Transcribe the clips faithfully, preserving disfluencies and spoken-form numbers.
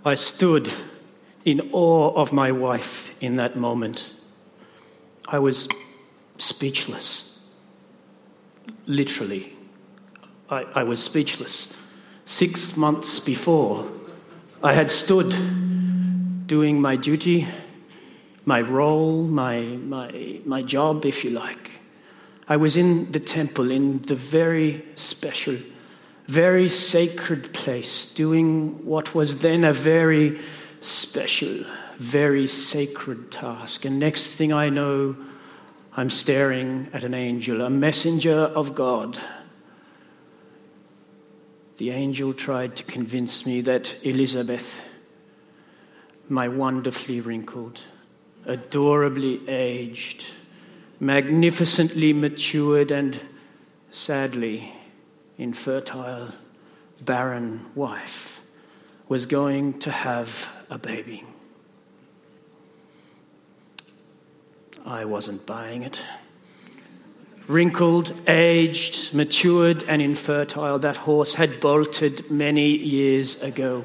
I stood in awe of my wife in that moment. I was speechless. Literally, I, I was speechless. Six months before, I had stood doing my duty, my role, my, my, my job, if you like. I was in the temple, in the very special, very sacred place, doing what was then a very special, very sacred task. And next thing I know, I'm staring at an angel, a messenger of God. The angel tried to convince me that Elizabeth, my wonderfully wrinkled, adorably aged, magnificently matured, and sadly infertile, barren wife, was going to have a baby. I wasn't buying it. Wrinkled, aged, matured, and infertile, that horse had bolted many years ago.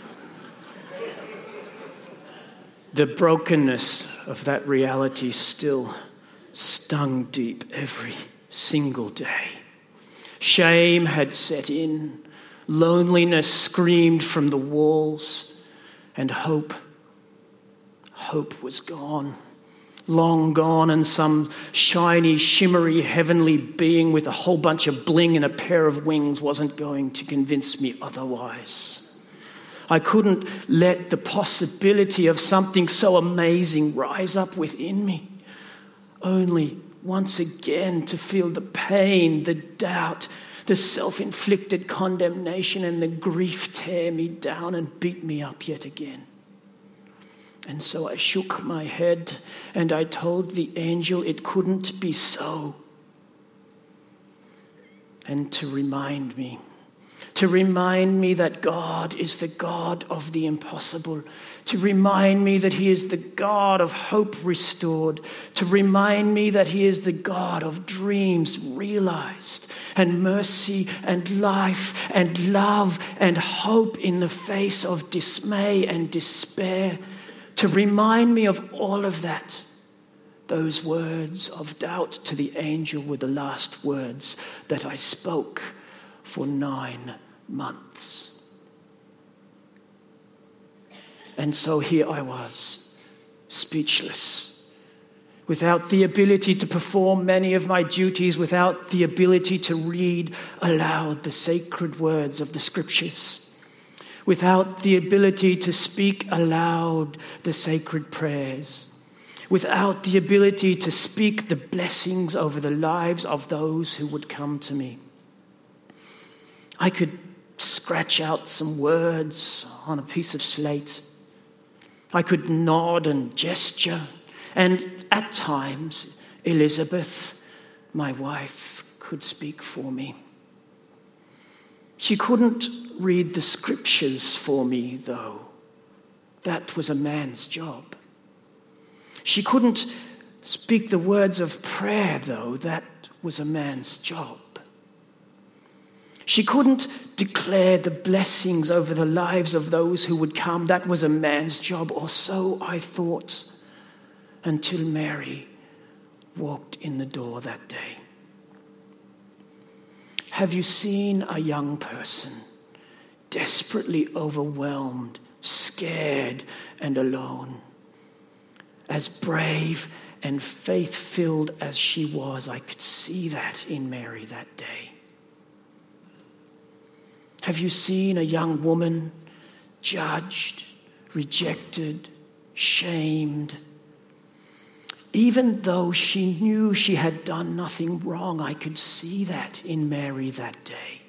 The brokenness of that reality still stung deep every single day. Shame had set in, loneliness screamed from the walls, and hope, hope was gone. Long gone, and some shiny, shimmery, heavenly being with a whole bunch of bling and a pair of wings wasn't going to convince me otherwise. I couldn't let the possibility of something so amazing rise up within me, only once again to feel the pain, the doubt, the self-inflicted condemnation, and the grief tear me down and beat me up yet again. And so I shook my head and I told the angel it couldn't be so. And to remind me, to remind me that God is the God of the impossible, to remind me that he is the God of hope restored, to remind me that he is the God of dreams realized, and mercy and life and love and hope in the face of dismay and despair. To remind me of all of that, those words of doubt to the angel were the last words that I spoke for nine months. And so here I was, speechless, without the ability to perform many of my duties, without the ability to read aloud the sacred words of the scriptures, without the ability to speak aloud the sacred prayers, without the ability to speak the blessings over the lives of those who would come to me. I could scratch out some words on a piece of slate. I could nod and gesture, and at times Elizabeth, my wife, could speak for me. She couldn't read the scriptures for me, though. That was a man's job. She couldn't speak the words of prayer, though. That was a man's job. She couldn't declare the blessings over the lives of those who would come. That was a man's job, or so I thought, until Mary walked in the door that day. Have you seen a young person desperately overwhelmed, scared, and alone? As brave and faith-filled as she was, I could see that in Mary that day. Have you seen a young woman judged, rejected, shamed? Even though she knew she had done nothing wrong, I could see that in Mary that day.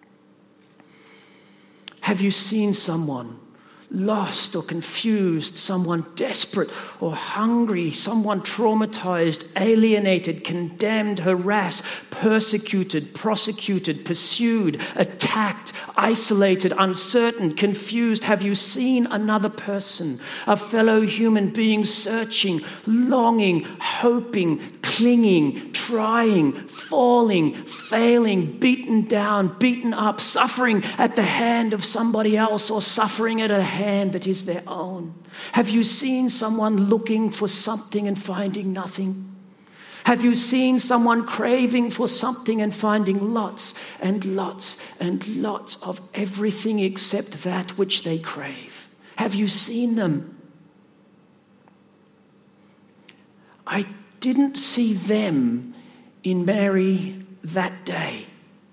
Have you seen someone lost or confused, someone desperate or hungry, someone traumatized, alienated, condemned, harassed, persecuted, prosecuted, pursued, attacked, isolated, uncertain, confused? Have you seen another person, a fellow human being searching, longing, hoping, clinging, trying, falling, failing, beaten down, beaten up, suffering at the hand of somebody else or suffering at a hand that is their own? Have you seen someone looking for something and finding nothing? Have you seen someone craving for something and finding lots and lots and lots of everything except that which they crave? Have you seen them? I didn't see them in Mary that day,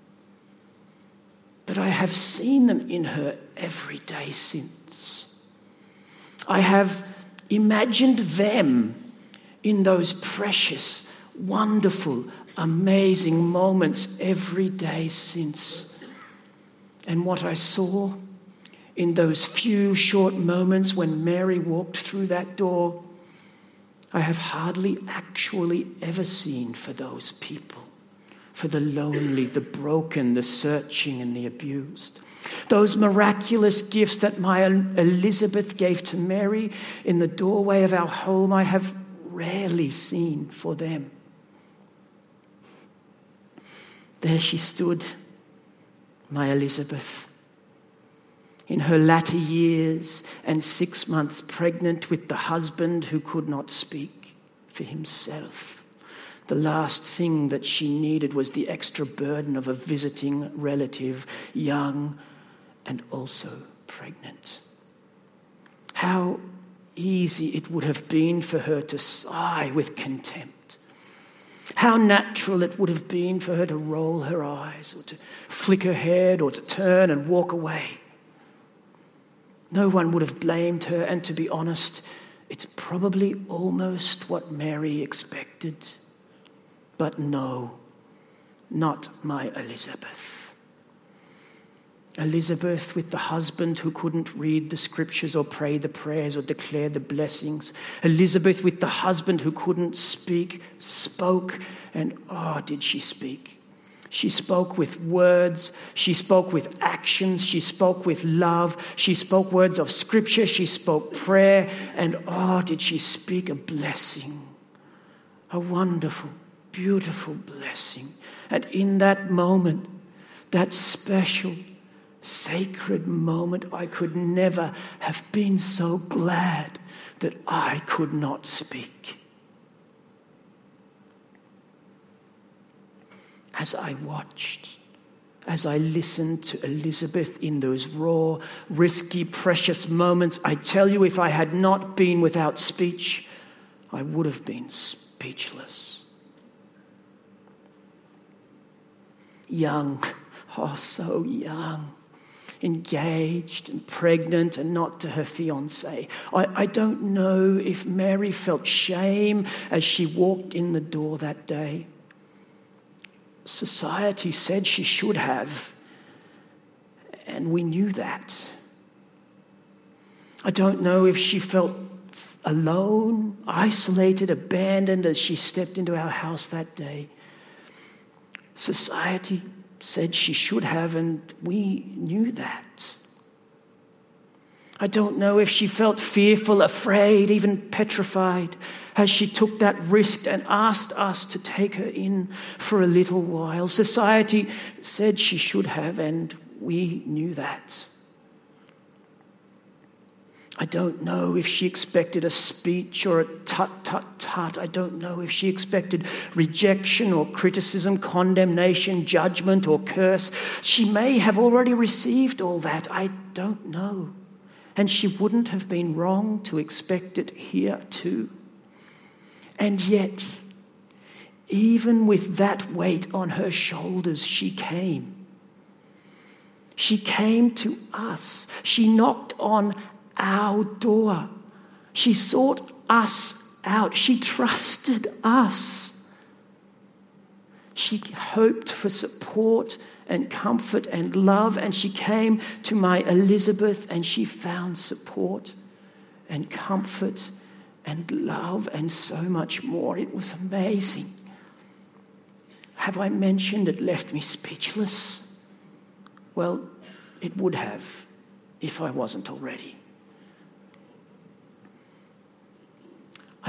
but I have seen them in her every day since. I have imagined them in those precious, wonderful, amazing moments every day since. And what I saw in those few short moments when Mary walked through that door, I have hardly actually ever seen for those people, for the lonely, the broken, the searching, and the abused. Those miraculous gifts that my Elizabeth gave to Mary in the doorway of our home, I have rarely seen for them. There she stood, my Elizabeth, in her latter years and six months pregnant with the husband who could not speak for himself. The last thing that she needed was the extra burden of a visiting relative, young and also pregnant. How easy it would have been for her to sigh with contempt. How natural it would have been for her to roll her eyes or to flick her head or to turn and walk away. No one would have blamed her, and to be honest, it's probably almost what Mary expected. But no, not my Elizabeth. Elizabeth with the husband who couldn't read the scriptures or pray the prayers or declare the blessings. Elizabeth with the husband who couldn't speak, spoke, and oh, did she speak. She spoke with words, she spoke with actions, she spoke with love, she spoke words of scripture, she spoke prayer, and oh, did she speak a blessing, a wonderful, beautiful blessing. And in that moment, that special, sacred moment, I could never have been so glad that I could not speak. As I watched, as I listened to Elizabeth in those raw, risky, precious moments, I tell you, if I had not been without speech, I would have been speechless. Young, oh, so young, engaged and pregnant and not to her fiancé. I, I don't know if Mary felt shame as she walked in the door that day. Society said she should have, and we knew that. I don't know if she felt alone, isolated, abandoned as she stepped into our house that day. Society said she should have, and we knew that. I don't know if she felt fearful, afraid, even petrified as she took that risk and asked us to take her in for a little while. Society said she should have, and we knew that. I don't know if she expected a speech or a tut, tut, tut. I don't know if she expected rejection or criticism, condemnation, judgment or curse. She may have already received all that. I don't know. And she wouldn't have been wrong to expect it here too. And yet, even with that weight on her shoulders, she came. She came to us. She knocked on our door. She sought us out. She trusted us. She hoped for support and comfort and love, and she came to my Elizabeth and she found support and comfort and love and so much more. It was amazing. Have I mentioned it left me speechless? Well, it would have if I wasn't already. I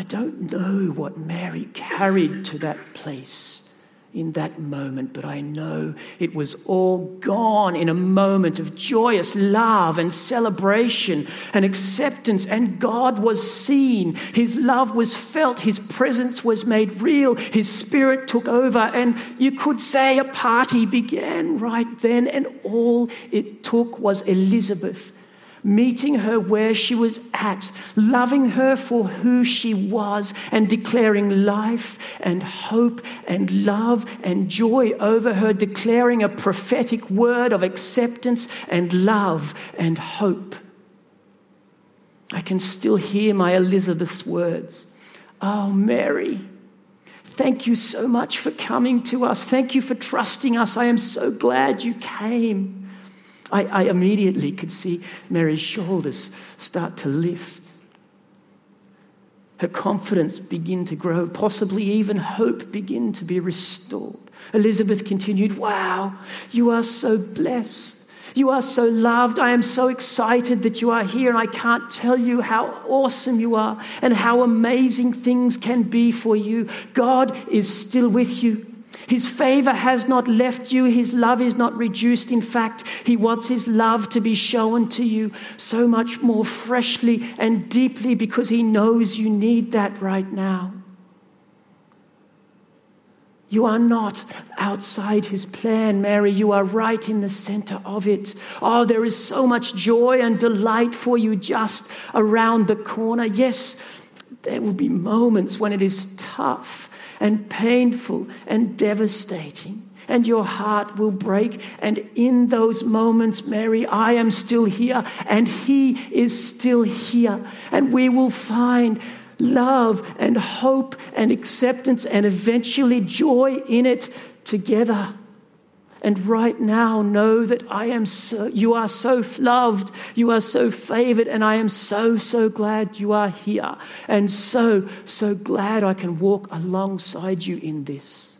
I don't know what Mary carried to that place in that moment, but I know it was all gone in a moment of joyous love and celebration and acceptance, and God was seen, his love was felt, his presence was made real, his spirit took over, and you could say a party began right then, and all it took was Elizabeth meeting her where she was at, loving her for who she was, and declaring life and hope and love and joy over her, declaring a prophetic word of acceptance and love and hope. I can still hear my Elizabeth's words. Oh, Mary, thank you so much for coming to us. Thank you for trusting us. I am so glad you came. I, I immediately could see Mary's shoulders start to lift. Her confidence begin to grow, possibly even hope begin to be restored. Elizabeth continued, wow, you are so blessed. You are so loved. I am so excited that you are here, and I can't tell you how awesome you are and how amazing things can be for you. God is still with you. His favor has not left you. His love is not reduced. In fact, he wants his love to be shown to you so much more freshly and deeply because he knows you need that right now. You are not outside his plan, Mary. You are right in the center of it. Oh, there is so much joy and delight for you just around the corner. Yes, there will be moments when it is tough and painful and devastating, and your heart will break. And in those moments, Mary, I am still here, and he is still here. And we will find love and hope and acceptance and eventually joy in it together. And right now, know that I am so, you are so loved, you are so favored, and I am so, so glad you are here. And so, so glad I can walk alongside you in this.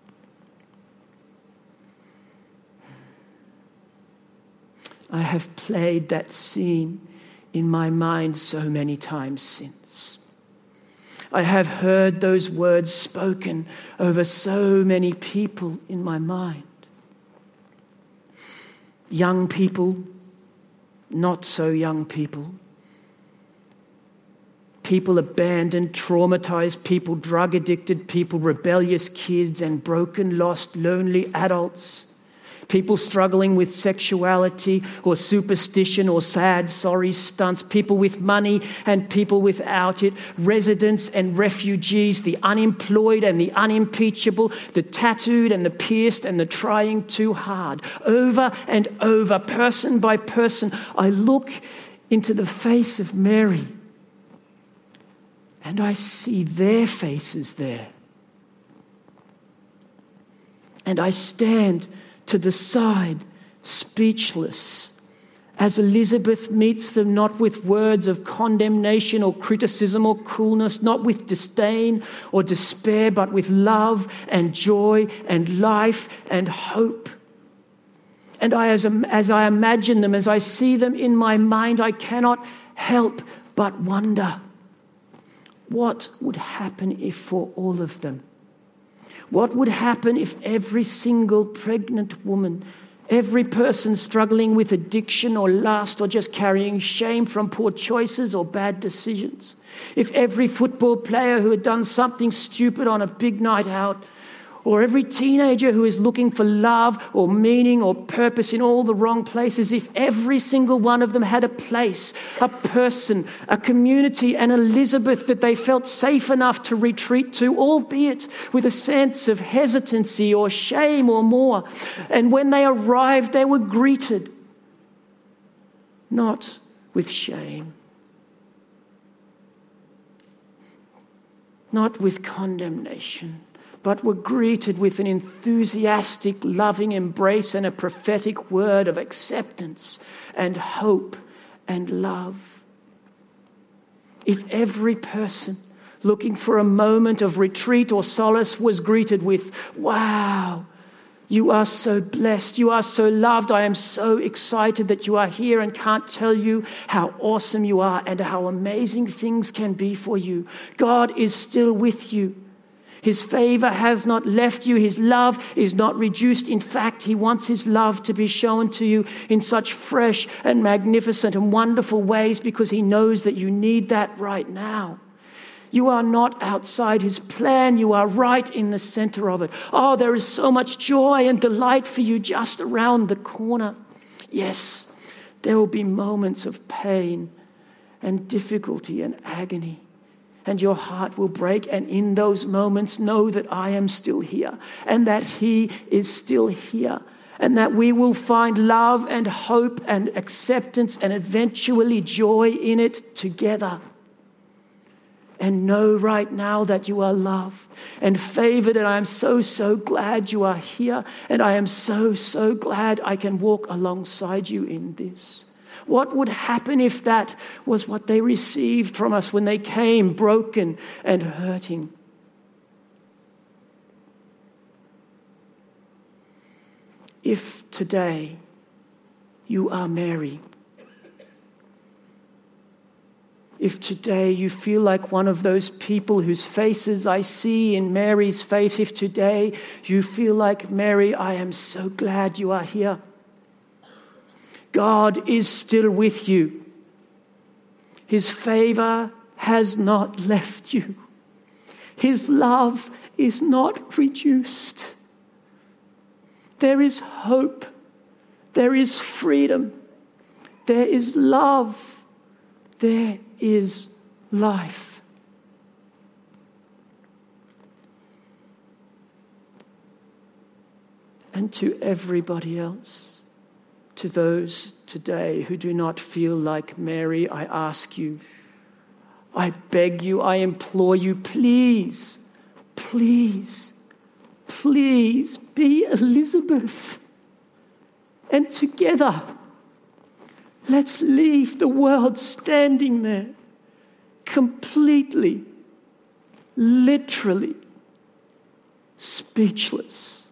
I have played that scene in my mind so many times since. I have heard those words spoken over so many people in my mind. Young people, not so young people. People abandoned, traumatized people, drug addicted people, rebellious kids, and broken, lost, lonely adults. People struggling with sexuality or superstition or sad, sorry stunts. People with money and people without it. Residents and refugees. The unemployed and the unimpeachable. The tattooed and the pierced and the trying too hard. Over and over, person by person, I look into the face of Mary and I see their faces there. And I stand to the side, speechless, as Elizabeth meets them not with words of condemnation or criticism or coolness, not with disdain or despair, but with love and joy and life and hope. And I, as, as I imagine them, as I see them in my mind, I cannot help but wonder, what would happen if for all of them? What would happen if every single pregnant woman, every person struggling with addiction or lust or just carrying shame from poor choices or bad decisions, if every football player who had done something stupid on a big night out, or every teenager who is looking for love or meaning or purpose in all the wrong places, if every single one of them had a place, a person, a community, an Elizabeth that they felt safe enough to retreat to, albeit with a sense of hesitancy or shame or more. And when they arrived, they were greeted, not with shame, not with condemnation, but were greeted with an enthusiastic, loving embrace and a prophetic word of acceptance and hope and love. If every person looking for a moment of retreat or solace was greeted with, wow, You are so blessed. You are so loved. I am so excited that you are here and can't tell you how awesome you are and how amazing things can be for you. God is still with you. His favor has not left you. His love is not reduced. In fact, he wants his love to be shown to you in such fresh and magnificent and wonderful ways because he knows that you need that right now. You are not outside his plan. You are right in the center of it. Oh, there is so much joy and delight for you just around the corner. Yes, there will be moments of pain and difficulty and agony, and your heart will break. And in those moments, know that I am still here and that he is still here, and that we will find love and hope and acceptance and eventually joy in it together. And know right now that you are loved and favored. And I am so, so glad you are here. And I am so, so glad I can walk alongside you in this. What would happen if that was what they received from us when they came broken and hurting? If today you are Mary, if today you feel like one of those people whose faces I see in Mary's face, if today you feel like Mary, I am so glad you are here. God is still with you. His favor has not left you. His love is not reduced. There is hope. There is freedom. There is love. There is life. And to everybody else, to those today who do not feel like Mary, I ask you, I beg you, I implore you, please, please, please be Elizabeth. And together, let's leave the world standing there, completely, literally speechless.